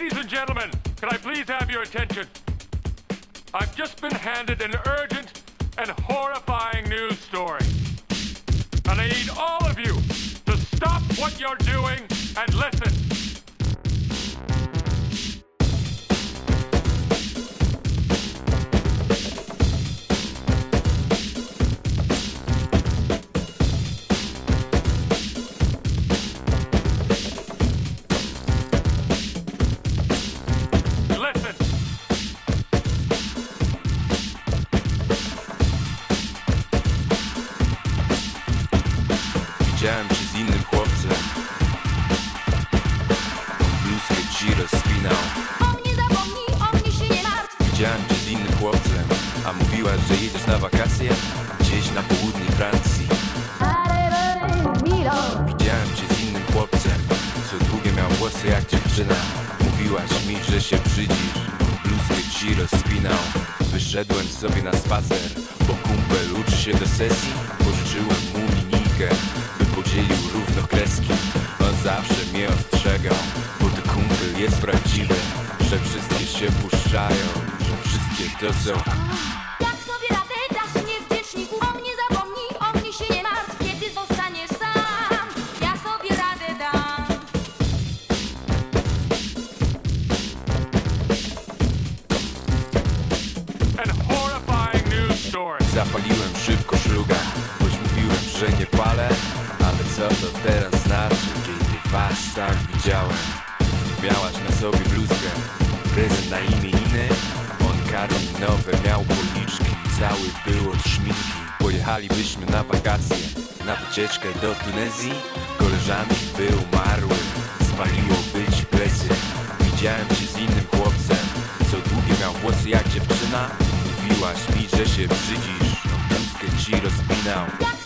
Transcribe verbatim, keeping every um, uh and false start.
Ladies and gentlemen, can I please have your attention? I've just been handed an urgent and horrifying news story. And I need all of you to stop what you're doing and listen. Widziałem cię z innym chłopcem. Bluzkę ci rozpinał. O mnie zapomnij, o mnie się nie martw. Widziałem cię z innym chłopcem, a mówiłaś, że jedziesz na wakacje gdzieś na południe Francji. Widziałem cię z innym chłopcem, co długie miał włosy jak dziewczyna. Mówiłaś mi, że się brzydzisz. Bluzkę ci rozpinał. Wyszedłem sobie na spacer, bo kumpel uczy się do sesji. Pożyczyłem mu linijkę, by podzielił równo kreski. On zawsze mnie ostrzegał, bo to kumpel jest prawdziwy, że wszystkie się puszczają, że wszystkie to są. Jak sobie radę dasz, niewdzięczniku? O mnie zapomnij, o mnie się nie martw. Kiedy zostaniesz sam, ja sobie radę dam. An horrifying news story. Zapaliłem szybko szluga, choć mówiłem, że nie palę. Ale co to teraz znaczy, kiedy was tak widziałem? Miałaś na sobie bluzkę, prezent na imieniny. On karminowe miał policzki, cały był od szminki. Pojechalibyśmy na wakacje, na wycieczkę do Tunezji. Koleżanki by umarły, spaliłoby ci plecy. Widziałem cię z innym chłopcem, co długie miał włosy jak dziewczyna. Mówiłaś mi, że się brzydzisz, bluzkę ci rozpinał. Jak